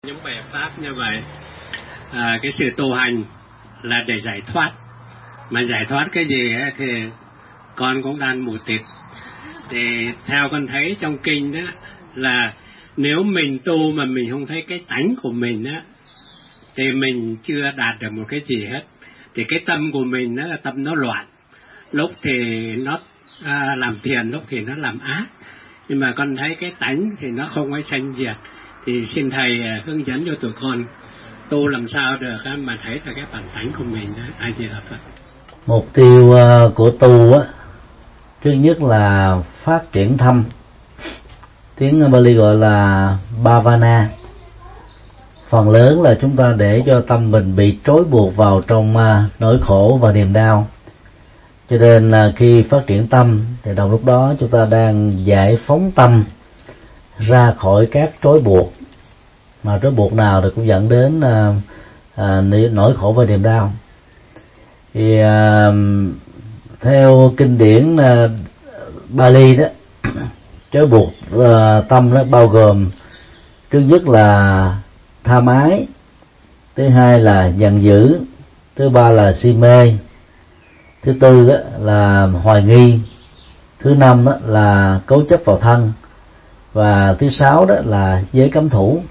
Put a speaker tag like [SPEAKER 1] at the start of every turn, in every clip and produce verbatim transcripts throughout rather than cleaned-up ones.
[SPEAKER 1] Những bài pháp như vậy, à, cái sự tu hành là để giải thoát. Mà giải thoát cái gì ấy, thì con cũng đang mù tịt. Thì theo con thấy trong kinh đó là nếu mình tu mà mình không thấy cái tánh của mình á, thì mình chưa đạt được một cái gì hết. Thì cái tâm của mình đó là tâm nó loạn. Lúc thì nó à, làm thiền, lúc thì nó làm ác. Nhưng mà con thấy cái tánh thì nó không có sanh diệt. Thì xin thầy hướng dẫn cho tụi con tu làm sao được mà thấy được cái bản tánh của mình đó. Ai gì là Phật.
[SPEAKER 2] Mục tiêu của tu á, trước nhất là phát triển thâm. Tiếng Bali gọi là Bhavana. Phần lớn là chúng ta để cho tâm mình bị trói buộc vào trong nỗi khổ và niềm đau. Cho nên khi phát triển tâm thì đồng lúc đó chúng ta đang giải phóng tâm ra khỏi các trói buộc, mà trói buộc nào thì cũng dẫn đến à, à, nỗi khổ và niềm đau. Thì à, theo kinh điển à, Bali đó, trói buộc à, tâm nó bao gồm thứ nhất là tham ái, thứ hai là giận dữ, thứ ba là si mê, thứ tư đó là hoài nghi, thứ năm đó là cấu chấp vào thân, và thứ sáu đó là giới cấm thủ.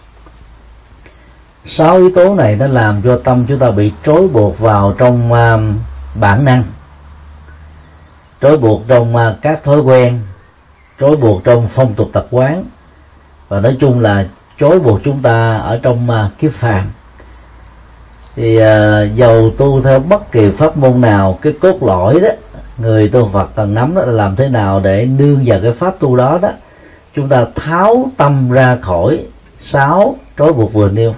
[SPEAKER 2] Sáu yếu tố này nó làm cho tâm chúng ta bị trói buộc vào trong uh, bản năng, trói buộc trong uh, các thói quen, trói buộc trong phong tục tập quán, và nói chung là trói buộc chúng ta ở trong uh, kiếp phàm. Thì uh, dầu tu theo bất kỳ pháp môn nào, cái cốt lõi đó người tu Phật cần nắm đó là làm thế nào để nương vào cái pháp tu đó đó chúng ta tháo tâm ra khỏi sáu trói buộc vừa nêu.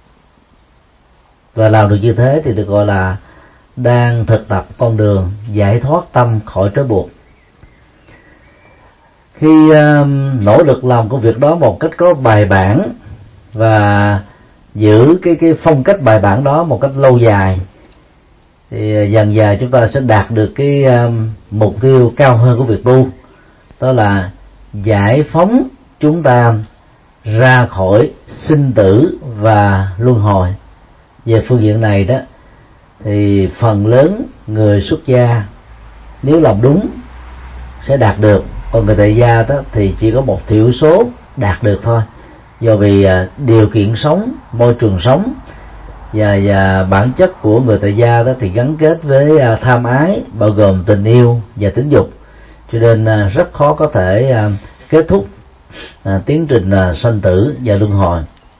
[SPEAKER 2] Và làm được như thế thì được gọi là đang thực tập con đường giải thoát tâm khỏi trói buộc. Khi uh, nỗ lực làm công việc đó một cách có bài bản và giữ cái cái phong cách bài bản đó một cách lâu dài, thì dần dần chúng ta sẽ đạt được cái uh, mục tiêu cao hơn của việc tu, đó là giải phóng chúng ta ra khỏi sinh tử và luân hồi. Về phương diện này đó thì phần lớn người xuất gia nếu làm đúng sẽ đạt được, còn người tại gia đó thì chỉ có một thiểu số đạt được thôi, do vì điều kiện sống, môi trường sống và, và bản chất của người tại gia đó thì gắn kết với tham ái, bao gồm tình yêu và tính dục, cho nên rất khó có thể kết thúc à, tiến trình à, sanh tử và luân hồi.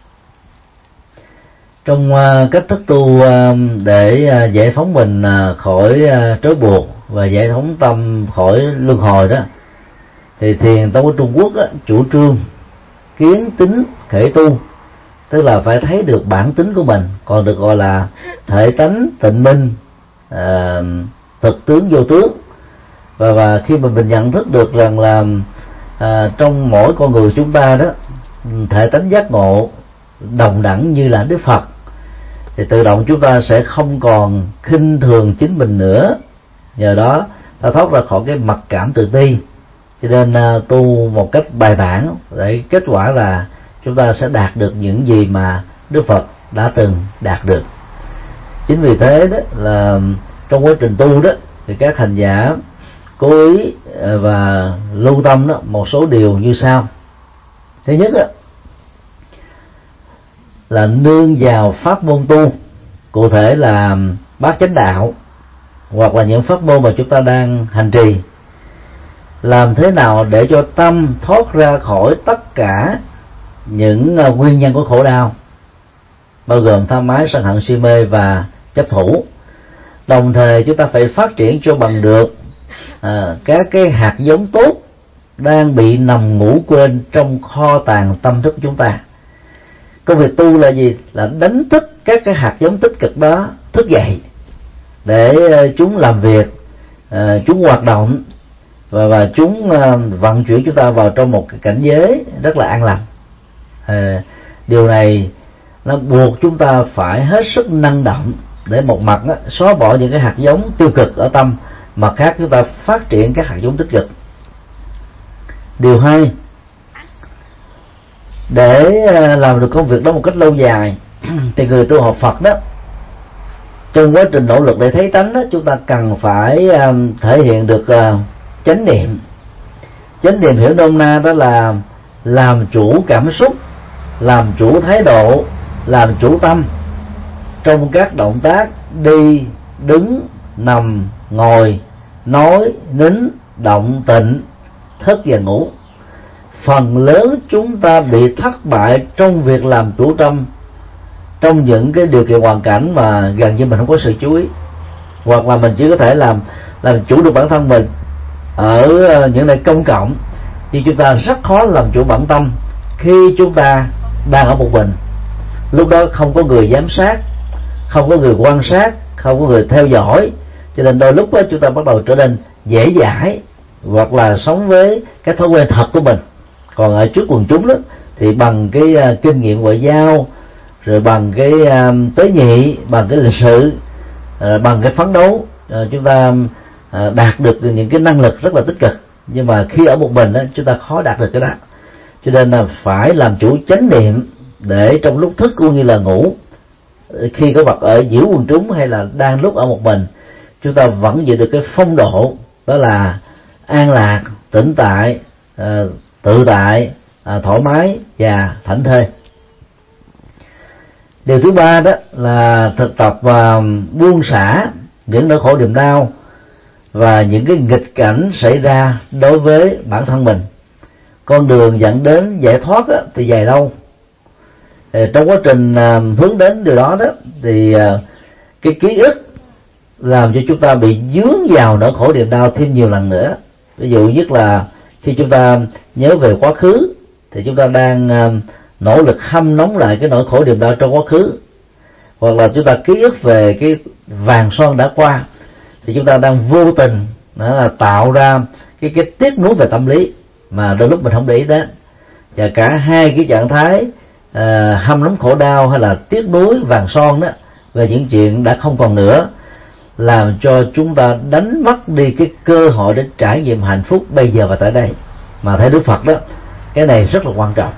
[SPEAKER 2] Trong à, cách thức tu à, để à, giải phóng mình à, khỏi à, trói buộc và giải phóng tâm khỏi luân hồi đó, thì thiền tông của Trung Quốc á, chủ trương kiến tính khởi tu, tức là phải thấy được bản tính của mình, còn được gọi là thể tánh tịnh minh, à, thực tướng vô tướng. Và, và khi mà mình nhận thức được rằng là à, trong mỗi con người chúng ta đó thể tánh giác ngộ đồng đẳng như là Đức Phật, thì tự động chúng ta sẽ không còn khinh thường chính mình nữa. Nhờ đó ta thoát ra khỏi cái mặc cảm tự ti, cho nên à, tu một cách bài bản, để kết quả là chúng ta sẽ đạt được những gì mà Đức Phật đã từng đạt được. Chính vì thế đó là trong quá trình tu đó thì các hành giả cố ý và lưu tâm đó một số điều như sau. Thứ nhất đó, là nương vào pháp môn tu, cụ thể là bát chánh đạo hoặc là những pháp môn mà chúng ta đang hành trì, làm thế nào để cho tâm thoát ra khỏi tất cả những nguyên nhân của khổ đau, bao gồm tham ái, sân hận, si mê và chấp thủ. Đồng thời chúng ta phải phát triển cho bằng được à, các cái hạt giống tốt đang bị nằm ngủ quên trong kho tàng tâm thức của chúng ta. Công việc tu là gì? Là đánh thức các cái hạt giống tích cực đó thức dậy, để chúng làm việc, à, chúng hoạt động, và, và chúng à, vận chuyển chúng ta vào trong một cái cảnh giới rất là an lành. À, điều này nó buộc chúng ta phải hết sức năng động, để một mặt đó, xóa bỏ những cái hạt giống tiêu cực ở tâm, mặt khác chúng ta phát triển các hạt giống tích cực. Điều hai Để làm được công việc đó một cách lâu dài thì người tu học Phật đó, trong quá trình nỗ lực để thấy tánh đó, chúng ta cần phải thể hiện được chánh niệm. Chánh niệm hiểu nôm na đó là làm chủ cảm xúc, làm chủ thái độ, làm chủ tâm trong các động tác đi, đứng, nằm, ngồi, nói, nín, động, tịnh, thức và ngủ. Phần lớn chúng ta bị thất bại trong việc làm chủ tâm trong những cái điều kiện hoàn cảnh mà gần như mình không có sự chú ý, hoặc là mình chỉ có thể làm làm chủ được bản thân mình ở những nơi công cộng, nhưng chúng ta rất khó làm chủ bản tâm khi chúng ta đang ở một mình. Lúc đó không có người giám sát, không có người quan sát, không có người theo dõi, cho nên đôi lúc đó chúng ta bắt đầu trở nên dễ dãi, hoặc là sống với cái thói quen thật của mình. Còn ở trước quần chúng đó thì bằng cái uh, kinh nghiệm ngoại giao, rồi bằng cái uh, tế nhị, bằng cái lịch sự, uh, bằng cái phấn đấu, uh, chúng ta uh, đạt được những cái năng lực rất là tích cực. Nhưng mà khi ở một mình đó, chúng ta khó đạt được cái đó. Cho nên là phải làm chủ chánh niệm để trong lúc thức cũng như là ngủ, khi có mặt ở giữa quần chúng hay là đang lúc ở một mình, chúng ta vẫn giữ được cái phong độ, đó là an lạc, tĩnh tại, uh, tự tại, à, thoải mái và thảnh thơi. Điều thứ ba đó là thực tập và buông xả những nỗi khổ niềm đau và những cái nghịch cảnh xảy ra đối với bản thân mình. Con đường dẫn đến giải thoát đó, thì dài lâu. Trong quá trình à, hướng đến điều đó đó thì à, cái ký ức làm cho chúng ta bị dướng vào nỗi khổ niềm đau thêm nhiều lần nữa. Ví dụ nhất là khi chúng ta nhớ về quá khứ thì chúng ta đang uh, nỗ lực hâm nóng lại cái nỗi khổ niềm đau trong quá khứ, hoặc là chúng ta ký ức về cái vàng son đã qua thì chúng ta đang vô tình đó là tạo ra cái cái tiếc nuối về tâm lý mà đôi lúc mình không để ý đến. Và cả hai cái trạng thái uh, hâm nóng khổ đau hay là tiếc nuối vàng son đó về những chuyện đã không còn nữa, làm cho chúng ta đánh mất đi cái cơ hội để trải nghiệm hạnh phúc bây giờ và tại đây. Mà theo Đức Phật đó, cái này rất là quan trọng.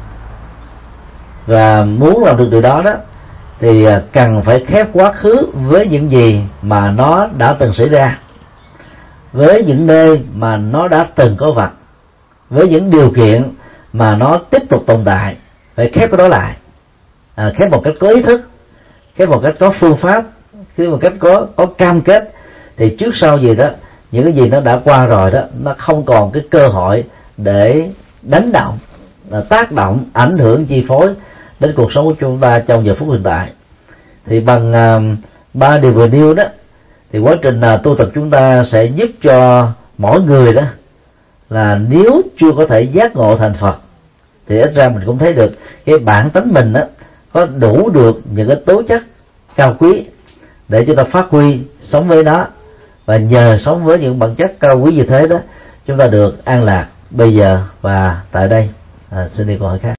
[SPEAKER 2] Và muốn làm được điều đó đó thì cần phải khép quá khứ với những gì mà nó đã từng xảy ra, với những nơi mà nó đã từng có mặt, với những điều kiện mà nó tiếp tục tồn tại. Phải khép cái đó lại, à, khép một cách có ý thức, khép một cách có phương pháp, khi một cách có có cam kết, thì trước sau gì đó những cái gì nó đã qua rồi đó, nó không còn cái cơ hội để đánh động, tác động, ảnh hưởng, chi phối đến cuộc sống của chúng ta trong giờ phút hiện tại. Thì bằng uh, ba điều vừa nêu đó, thì quá trình uh, tu tập chúng ta sẽ giúp cho mỗi người đó là nếu chưa có thể giác ngộ thành Phật thì ít ra mình cũng thấy được cái bản tánh mình đó có đủ được những cái tố chất cao quý để chúng ta phát huy sống với nó, và nhờ sống với những bản chất cao quý như thế đó, chúng ta được an lạc bây giờ và tại đây. À, xin đi câu hỏi khác.